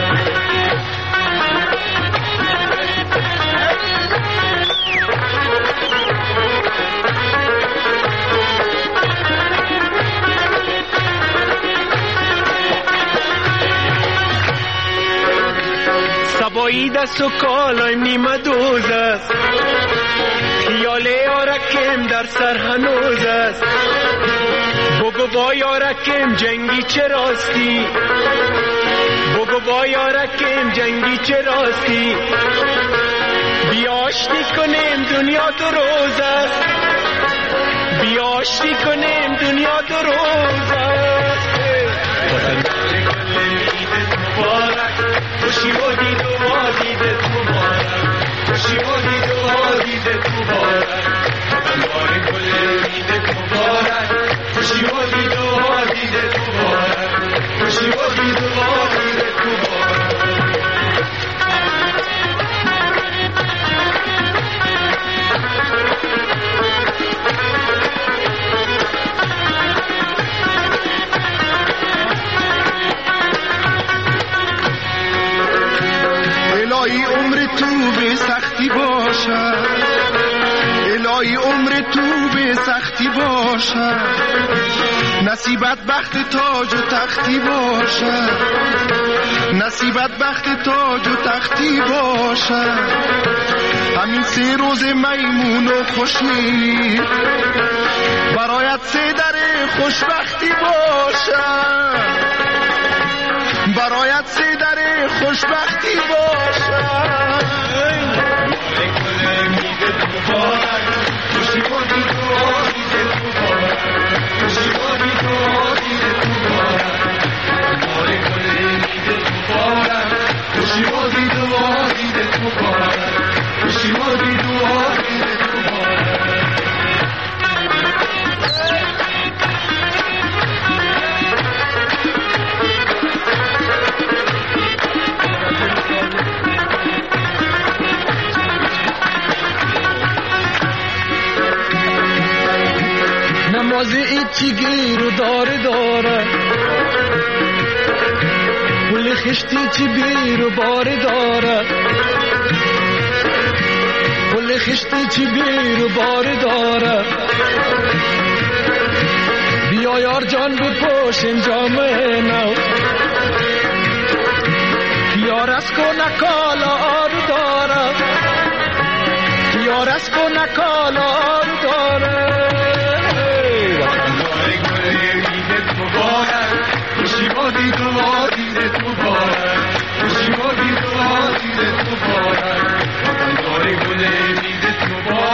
سبایی دست و کالایم نیمه دوز است، خیال یارکم در سر هنوز است. بگو با یارکم جنگی چه راستی، بگو با یارکم جنگی چه راستی. بیا آشتی کنیم دنیا دو روز است، بیا آشتی کنیم دنیا دو روز است. وطن بار گل امیدت مبارک، خوشی و دید و آدیدت مبارک، خوشی و دید و آدیدت مبارک. وطن بار گل امیدت مبارک، خوشی و دید و آدیدت مبارک، خوشی و دید و آدیدت مبارک. الهی عمر تو به سختی باشد، الهی عمر تو به سختی باشد، نصیبت بخت تاج و تختی باشد، نصیبت بخت تاج و تختی باشد. همین سه روز میمون و خوشی برایت سه در خوشبختی باشد، برایت سه در خوشبختی باشد. گل امیدت مبارک، خوشی و دید و آدیدت مبارک، خوشی و دید و آدیدت مبارک. بار گل امیدت مبارک، خوشی و دید و آدیدت مبارک، خوشی و دید و آدیدت مبارک. نماز ایچی گیر و داره داره، گل خشتی چی بیر و باره داره، گل خشتی چی بیر و باره داره. بیا یار جان بپوش انجام نو، یار از کو نکالا آرو داره، یار از کو نکالا آرو داره. خوشی و دید و آدیدت مبارک، خوشی و دید و آدیدت مبارک. وطن دار گل امیدت مبارک.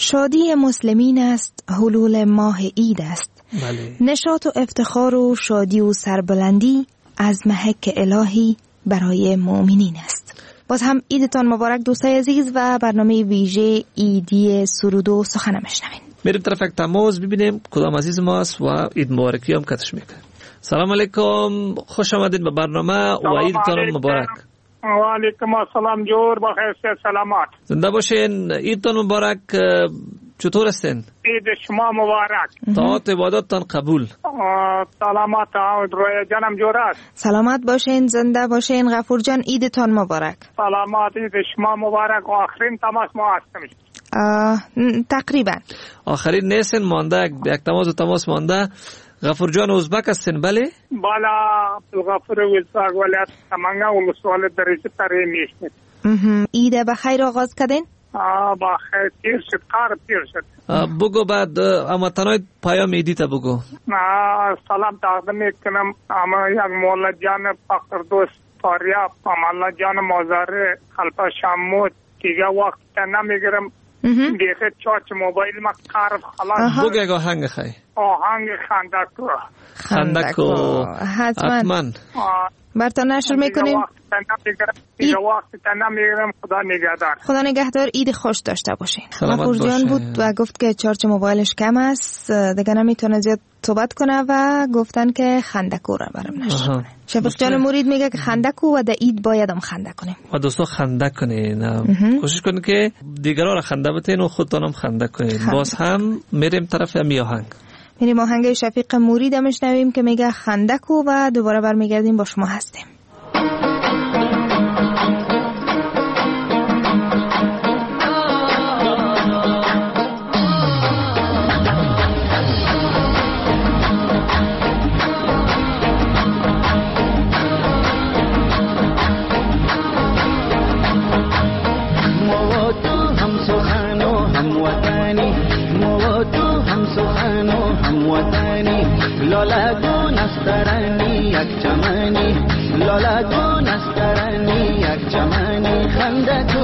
شادی مسلمین است، حلول ماه عید است. بله. نشاط و افتخار و شادی و سربلندی از محک الهی برای مؤمنین است. باز هم عیدتان مبارک دوستای عزیز و برنامه ویژه عیدی سرود و سخن میشنوین. میریم طرف یک تماس ببینیم کدام عزیز ماست و عید مبارکی هم کتش میکنه. سلام علیکم، خوش آمدید به برنامه و عیدتان مبارک. و علیکم السلام، جور بخیر، سلامت. زنده باشین. عیدتان مبارک. چطور هستین؟ عید شما مبارک. طاعت عبادتتان قبول. سلامت روی جانم جور است. سلامت باشین، زنده باشین. غفور جان عیدتان مبارک. سلامت، عید شما مبارک. و آخرین تماس ما هستیم. تقریبا آخرین نیستن، مانده یک تماس و تماس مانده. غفور جان ازبک هستین؟ بله بله، غفور ازبک ولایت سمنگا ولسوالی دریچه تری میشنید. عید بخیر آغاز کردین؟ آه بخیر، پیر شد، کار پیر شد. بگو بعد امتنای پیام عیدی تا بگو. سلام تقدیم میکنم اما یک مولا جان فقر دوست فاریاب، مولا جان مازاره خلفه شمود دیگه وقت نمیگرم. دیگه چاچ موبایل ما کار خلاص. بگو یک آهنگ خواهی. آهنگ خندکو. خندکو حتما برتا نشر میکنیم. دیگه وقت تنها میگرم. خدا نگهدار. خدا نگهدار. عید خوش داشته باشین. غفور جان بود و گفت که چارچ موبایلش کم است، دیگه نمیتونه زیاد صحبت کنه و گفتن که خندکو را برام نشر کنه. شفیق جان مرید میگه که خندکو و در عید باید هم خنده کنیم و دوستا خنده کنین. کوشش کنین که دیگران را خنده بتین و خودتان هم خنده کنین. باز هم میریم طرف امی آهنگ. میریم آهنگ شفیق مرید هم میشنویم که میگه خندکو و دوباره برمیگردیم با شما هستیم. لالا گون استرانی یک چمنی، لالا گون استرانی یک چمنی. خندکو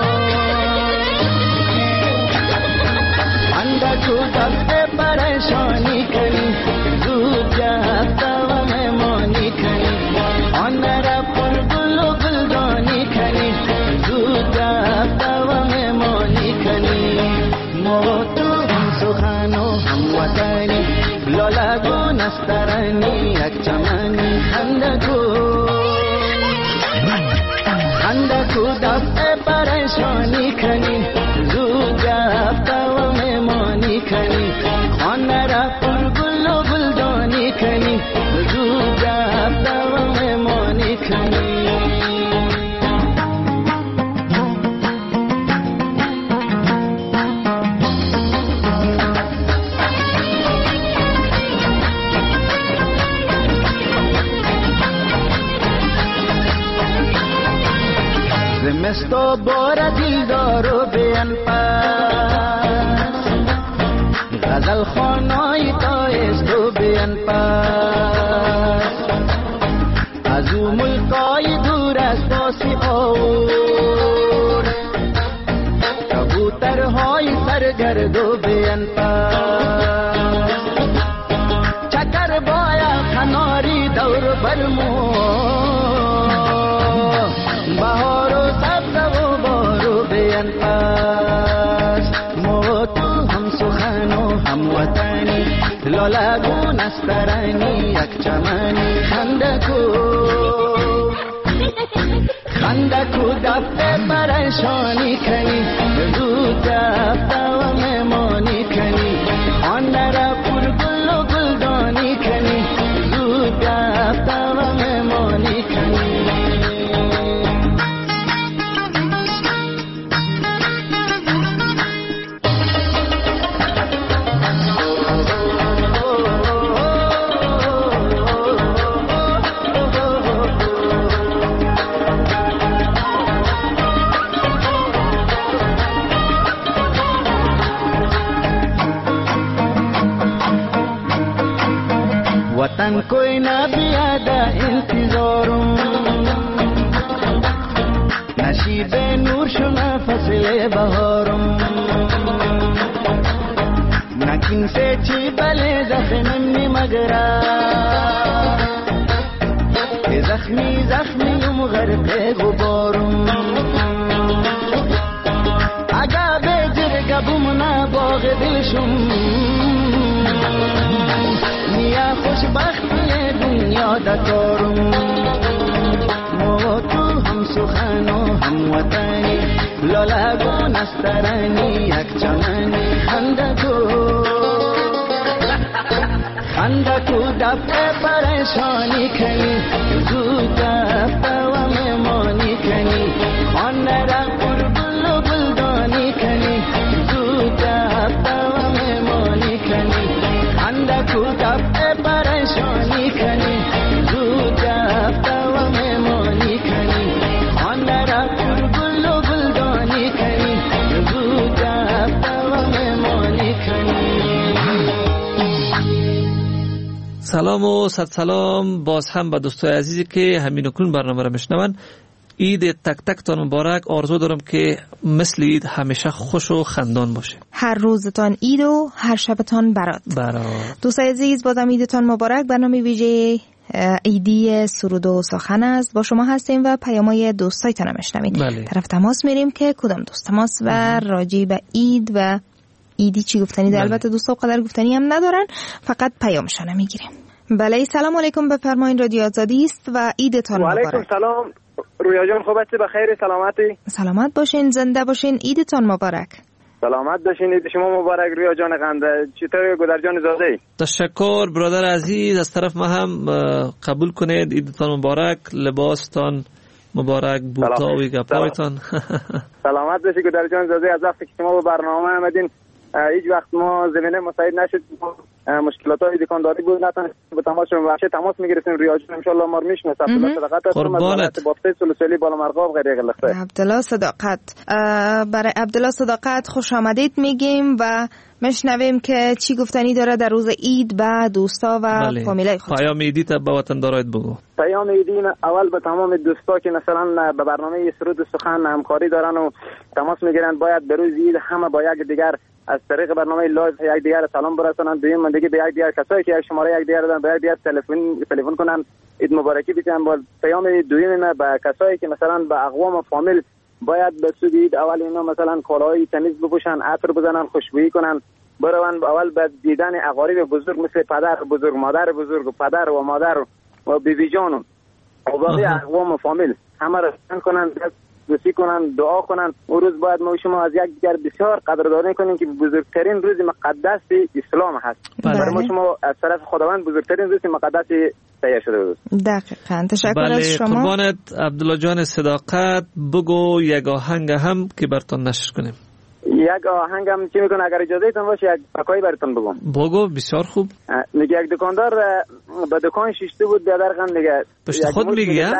خندکو دست پریشانی کنی، زود جفتا و مهمانی کنی. آن را پر گل و گلدانی کنی، زود جفتا و مهمانی کنی. ما تو هم سخن و هم وطنی، لالا گون استرانی یک چمنی. خندکو خندکو دست پریشانی کنی، زود جفتا و مهمانی کنی. خانه را پر گل و گلدانی کنی، زود جفتا و مهمانی کنی. زمستو بار دیدارو بیان پس، غزل خانای تایستو بیان پس. از او ملکای دور از باسی آور، کبوترهای سرگردو بیان پس. چکر بایا خناری دور برمو، بهار و سبز و بارو بیان پس. ما تو هم سخن و هم وطنی، لالا گون استرانی یک چمنی. خندکو خندکو دفت پریشانی کنی، زود جفتا و مهمانی کنی. آن را پر گل و گلدانی کنی، زود جفتا و مهمانی کنی. वतन कोई ना बियादा इंतजारों, नशीबे नूर शुना फसले बहारों. سکین سے چی بله زخمم مگرا زخمی زخمیم غرق غبارم اگه به جرگبم نباغ دلشم نیا خوشبختی دنیا دکارم ما تو هم سخن و هم وطنی لالگو نسترنی یک چمنی خندکو خندکو دفع پریشانی کنی زود دفع و مهمانی کنی آن را قربل و بلدانی کنی زود دفع و مهمانی کنی خندکو دفع پریشانی کنی زود دفع و مهمانی کنی آن را قربل و بلدانی کنی زود دفع و مهمانی کنی. سلام و صد سلام باز هم به دوستای عزیزی که همین اکنون برنامه را میشنون. عید تک تک تان مبارک. آرزو دارم که مثل عید همیشه خوش و خندان باشه. هر روزتان عید و هر شبتان برات. برات. دوستای عزیز بازم عیدتان مبارک. برنامه ویژه عیدی سرود و سخن است. با شما هستیم و پیامای دوستایتان میشنویم. بله. طرف تماس میریم که کدام دوست تماس و راجع به عید و ایدی چی گفتنی ده. البته دوستا قدر گفتنی هم ندارن، فقط پیامشان میگیریم. بله سلام علیکم، بفرمایید. رادیو آزادی است و عیدتان مبارک. و علیکم سلام رویا جان، خوب هستی؟ بخیر سلامتی؟ سلامت باشین، زنده باشین، عیدتان مبارک. سلامت باشین، عید شما مبارک رویا جان قنده. چطوری گودر جان زاده ای؟ تشکر برادر عزیز، از طرف ما هم قبول کنید عیدتان مبارک، لباستان مبارک، بوتاوی گپایتان. سلامت باشی گودر جان زاده. از وقتی که شما به برنامه آمدین هیچ وقت ما زمینه مساعد نشد، مشکلات های دکانداری بود، نتونستیم با تماس شما وحشه تماس میگرفتیم. ریاض ان شاء الله ما رو میشناسه. عبدالله صداقت هستم از بافته سلسلی بالا مرغاب غیر غلخته. عبدالله صداقت، برای عبدالله صداقت خوش آمدید میگیم و مشنویم که چی گفتنی داره در روز عید به دوستا و فامیلای خود. پیام عیدی تا به وطندارایت بگو. پیام عیدی اول به تمام دوستا که مثلا به برنامه سرود و سخن همکاری دارن و تماس میگیرن، باید به روز عید همه با یک دیگر از طریق برنامه لایو یک دیگر سلام برسونن. دویم من دیگه به یک دیگر کسایی که یک شماره یک دیگر دارن به یک دیگر تلفن تلفن کنن، عید مبارکی بدن. با پیام دویم من به کسایی که مثلا به اقوام و فامیل باید به سود عید اول اینا مثلا کالاهای تمیز بپوشن، عطر بزنن، خوشبویی کنن، برون اول به دیدن اقارب بزرگ مثل پدر بزرگ، مادر بزرگ، پدر و مادر و بیبی جان و باقی اقوام و فامیل همه را رسن کنن، دوستی کنن، دعا کنن. اون روز باید ما شما از یک دیگر بسیار قدردانی کنیم که بزرگترین روز مقدس اسلام هست. برای ما شما از طرف خداوند بزرگترین روز مقدس تهیه شده بود. دقیقاً. تشکر بله، از شما. قربانت عبدالله جان صداقت. بگو یک آهنگ هم که براتون نشر کنیم. یک آهنگ هم چی میکنه اگر اجازه ایتون باشه یک پکایی براتون بگم. بگو. بسیار خوب. میگه یک دکاندار به دکان شیشته بود بیادر غم میگه پشت خود میگی ها؟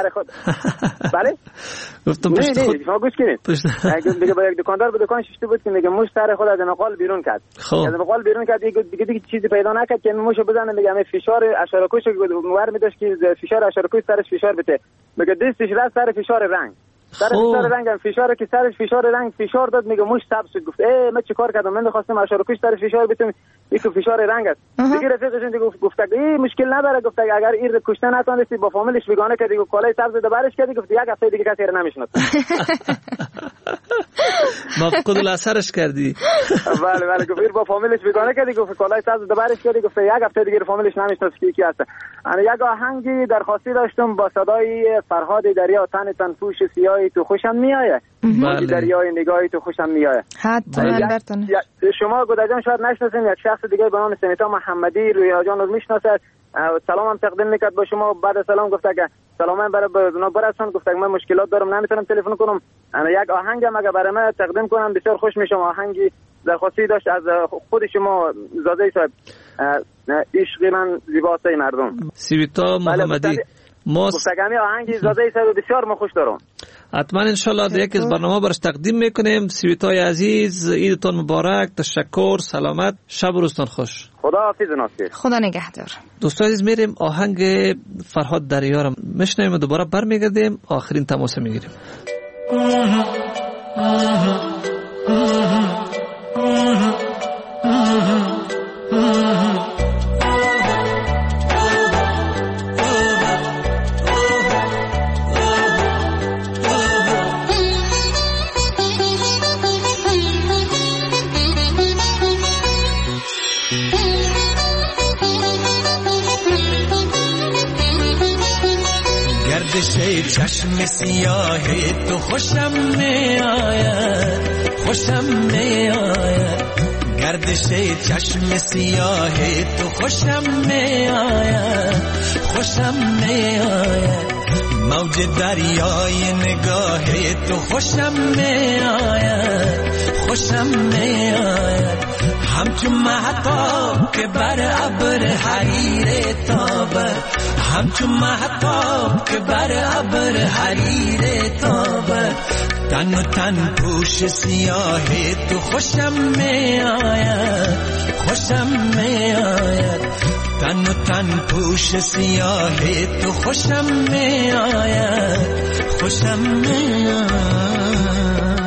بله گفتم پشت خود. شما گوش کنید. میگه با یک دکاندار به دکان شیشته بود که میگه موش سر خود از مقال بیرون کرد. از مقال بیرون کرد دیگه دیگه, دیگه چیزی پیدا نکرد که موشو بزنه. میگه همه فشار اشارکوش ور میداشت که فشار اشارکوش سرش فشار بده. میگه دستش را سر فشار رنگ سر فشار رنگ هم فشار که سرش فشار رنگ فشار داد. میگه موش تب شد. گفت ای من چیکار کردم؟ من می‌خواستم اشارکوش سرش فشار بدم، یکی فشار رنگ است. دیگه رفیقش دیگه گفت گفت ای مشکل نداره. گفت اگر این رو کشته نتونستی با فامیلش بیگانه کردی، گفت کالای سبز دبرش کردی، گفت یک هفته دیگه کسی رو نمیشناسه. مفقود الاثرش کردی. بله بله گفت با فامیلش بیگانه کردی، گفت کالای سبز دبرش کردی، گفت یک هفته دیگه فامیلش نمیشناسه کی کی هست. انا یک آهنگی درخواستی داشتم با صدای فرهاد دریا، تن تنفوش سیاهی تو خوشم میایه. بله. دریای نگاهی تو خوشم میایه. حتما برتون. شما گودجان شاید نشناسین، یک شخص دیگه به نام سمیتا محمدی روی جان رو میشناسه. سلام هم تقدیم میکرد با شما. بعد سلام گفت که سلام برای بنا برسون. گفت من مشکلات دارم نمیتونم تلفن کنم. انا یک آهنگم اگه برای من تقدیم کنم بسیار خوش میشم. آهنگی درخواستی داشت از خود شما زاده صاحب، عشق من زیباست مردم. سمیتا محمدی. ما گفتگامی آهنگی زاده صاحب بسیار ما خوش دارم. حتما انشالله در یکی از برنامه برش تقدیم میکنیم. سویتای عزیز، عیدتون مبارک. تشکر، سلامت، شب و روزتان خوش. خدا حافظ ناصر. خدا نگهدار. دوستان عزیز میریم آهنگ فرهاد دریا رو میشنویم و دوباره برمیگردیم آخرین تماس میگیریم. چشم سیاه تو خوشم می آید، خوشم می آید. گردش چشم سیاه تو خوشم می آید، خوشم می آید. موج دریای نگاه تو خوشم می آید، خوشم می آید. همچون مهتاب که بر ابر حریر تابه، همچون مهتاب که بر ابر حریر تابه. تن و تن پوش سیاه تو خوشم می آید، خوشم می آید. تن و تن پوش سیاه تو خوشم می آید، خوشم می آید.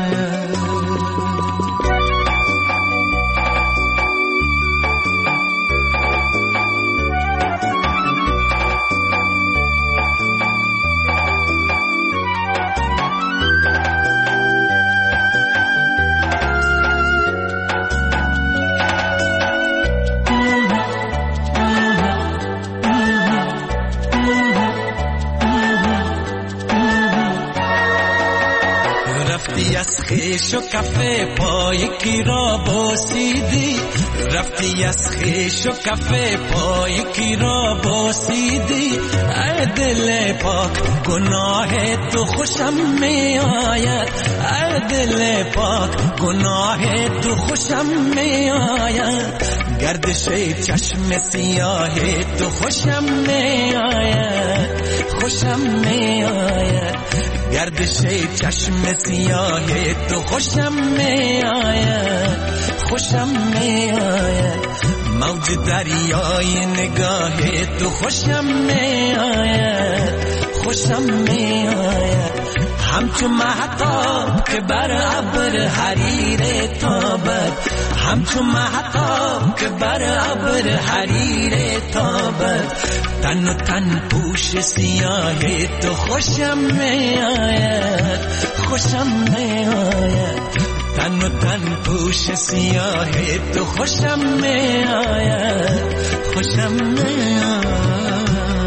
از خیش و کفه پای کی را بوسیدی، رفتی از خیش و کفه پای کی را بوسیدی. ای دل پاک گناه تو خوشم می آید، ای دل پاک گناه تو خوشم می آید. گردش چشم سیاه تو خوشم می آید، خوشم می آید. گردش چشم سیاه تو خوشم می آید، خوشم می آید. موج دریای نگاه تو خوشم می آید، خوشم می آید. همچون مهتاب که بر ابر حریر تابد، همچون مهتاب که بر ابر حریر تابد. تن و تن پوش سیاه تو خوشم می آید، خوشم می آید. تن و تن پوش سیاه تو خوشم می آید، خوشم می آید.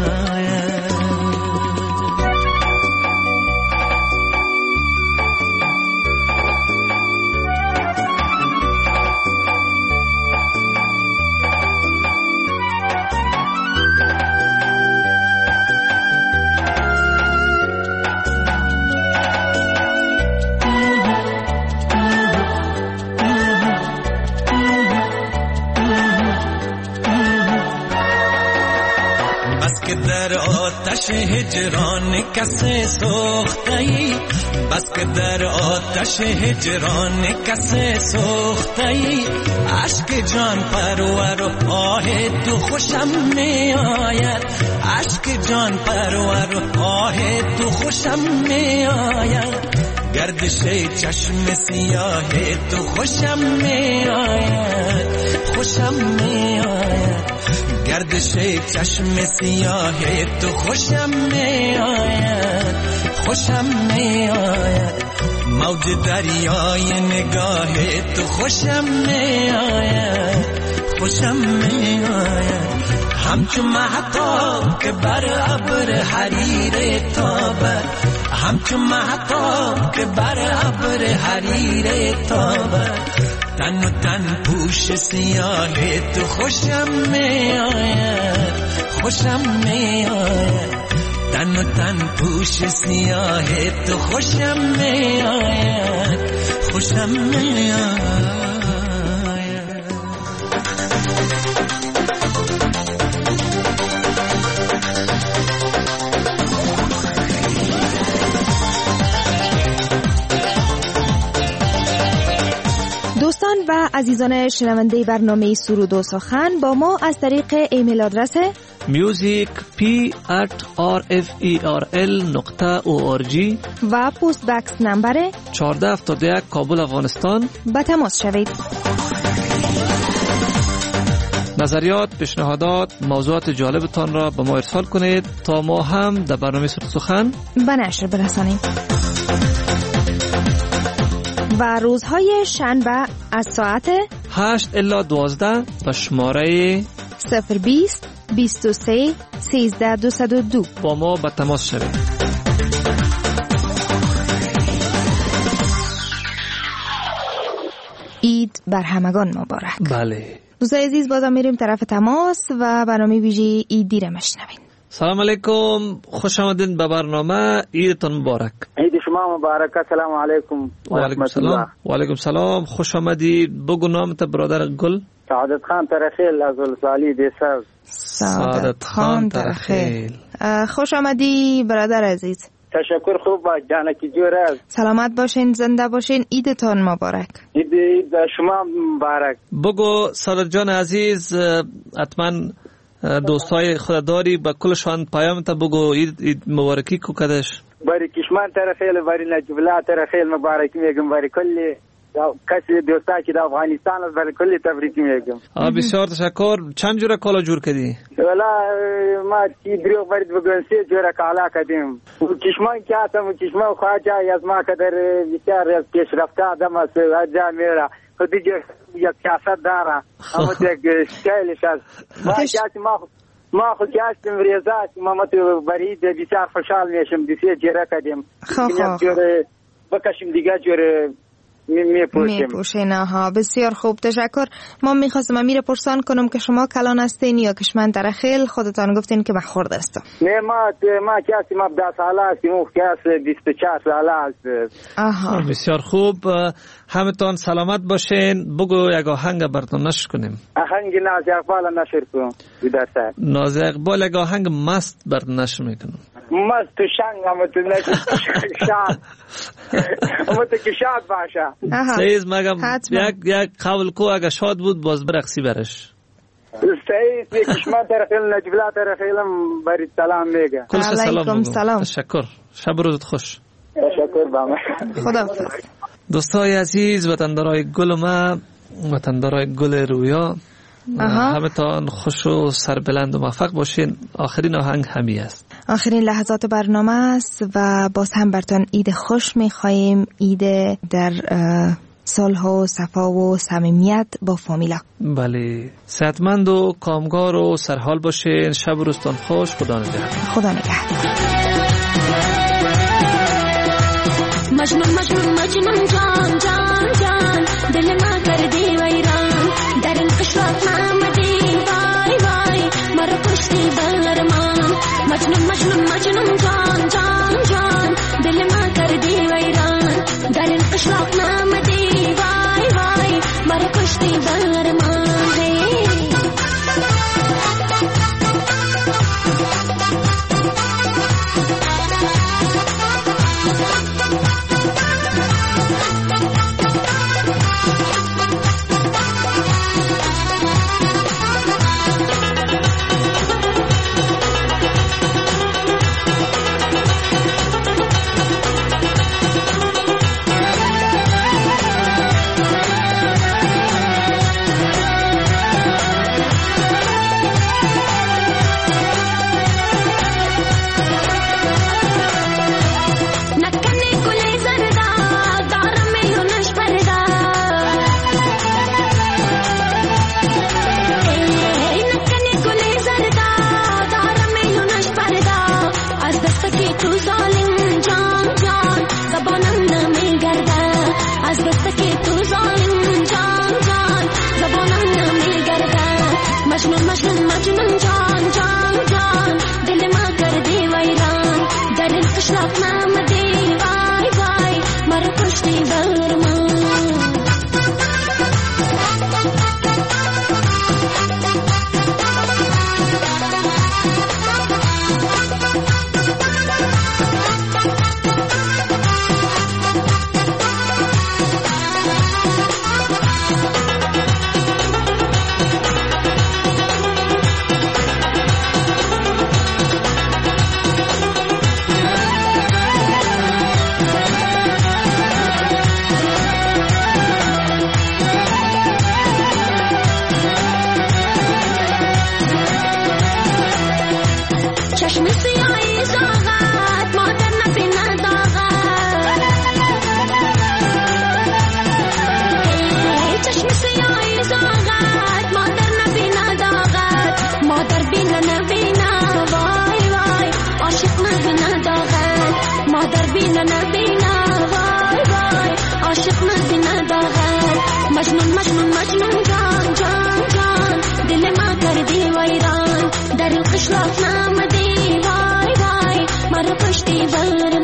در آتش هجران کسی سوخته‌ای، بس که در آتش هجران کسی سوخته‌ای. عشق جان پرور و آه تو خوشم می آید، عشق جان پرور و آه تو خوشم می آید. گردش چشم سیاه تو خوشم می آید، خوشم می آید. گردش چشم سیاه تو خوشم می آید، خوشم می آید. موج دریای نگاه تو خوشم می آید، خوشم می آید. همچون مهتاب که بر ابر حریر تابد، همچون مهتاب که بر ابر حریر تابد. تن و تن پوش سیاه تو خوشم می آید، خوشم می آید. تن و تن پوش سیاه تو خوشم می آید، خوشم می آید. دوستان و عزیزان شنونده برنامه سرود و سخن، با ما از طریق ایمیل آدرس music p at r f e r l نقطه او آر جی و پست بکس نمبر چهارده هفتاد و یک کابل افغانستان به تماس شوید. نظریات، پیشنهادات، موضوعات جالبتان را به ما ارسال کنید تا ما هم در برنامه سرود سخن به نشر برسانیم. و روزهای شنبه از ساعت هشت الی دوازده به شماره صفر بیست بیست و سه سیزده دویست و دو با ما به تماس شوید. عید بر همگان مبارک. بله دوستای عزیز، بازم میریم طرف تماس و برنامه ویژه عیدی را میشنویم. سلام علیکم، خوش آمدین به برنامه. عیدتون مبارک. عید شما مبارک. سلام علیکم و علیکم سلام. و علیکم سلام، خوش آمدید. بگو نامت برادر گل. سعادت خان ترخیل از ولسوالی دیسر. سعادت خان ترخیل، خوش آمدی برادر عزیز. تشکر، خوب باش جانکی جور است. سلامت باشین، زنده باشین. عیدتون مبارک. عید عید شما مبارک. بگو سعادت جان عزیز، حتما دوستای خود داری، با کلشان پیام تا بگو عید مبارکی کو کدش. باری کشمان ترخیل، باری نجبلا ترخیل مبارکی میگم، باری کلی کسی دوستا که در افغانستان است، باری کلی تبریک میگم. بسیار تشکر. چند جوره کالا جور کردی؟ والا ما تی دریغ برید بگوین سی جوره کالا کردیم. کشمان که هستم و کشمان خواهد جایی از ما که در بسیار از پیشرفته آدم است جا میره. خودی یک سیاست داره، اما یک شکلش است. ما که ما ما خود که هستیم ریزات، ما متو برید بسیار خوشحال میشم. دیسی جوره کردیم. خواه جوره بکشیم دیگه جوره می پوشین. ها بسیار خوب، تشکر. ما میخواستم امیر پرسان کنم که شما کلان هستین یا کشمن ترخیل؟ خودتان گفتین که بخورد هستم. نه ما ما کسی ما ده ساله هستیم، او کسی بیست و چهار ساله هست. آها بسیار خوب، همتون سلامت باشین. بگو یک آهنگ براتون نشر کنیم. آهنگ ناز اقبال نشر کنم. ناز اقبال یک آهنگ مست براتون نشر میکنم. مست تو شنگ اما تو نشر شاد اما تو که شاد باشه. سیز مگم یک یک قول کو اگه شاد بود باز برقصی برش. سیز یک کشمان ترخیل نجبلا ترخیلم برید سلام میگه. کل علیکم سلام. تشکر، شب روزت خوش. تشکر بامه. خداحافظ. دوستای عزیز، وطندارای گل ما، وطندارای گل رویا، همتان خوش و سربلند و موفق باشین. آخرین آهنگ همی است. آخرین لحظات برنامه است و باز هم برتان عید خوش می‌خواهیم. عید در صلح و صفا و صمیمیت با فامیلا. بله، صحتمند و کامگار و سرحال باشین. شب و روزتان خوش. خدا نگهدار. خدا نگهدار. مجنون مجنون مجنون جان جان جان دل ما کردی ویران در این قشرات آمدی وای وای مرا کشتی برمان. مجنون مجنون مجنون جان جان جان دل ما کردی ویران در این قشرات آمدی وای وای مرا کشتی برمان. مجنون مجنون مجنون جان جان جان دل ما کردی ویران در این قشلاق نامدی وای وای مرا کشتی بر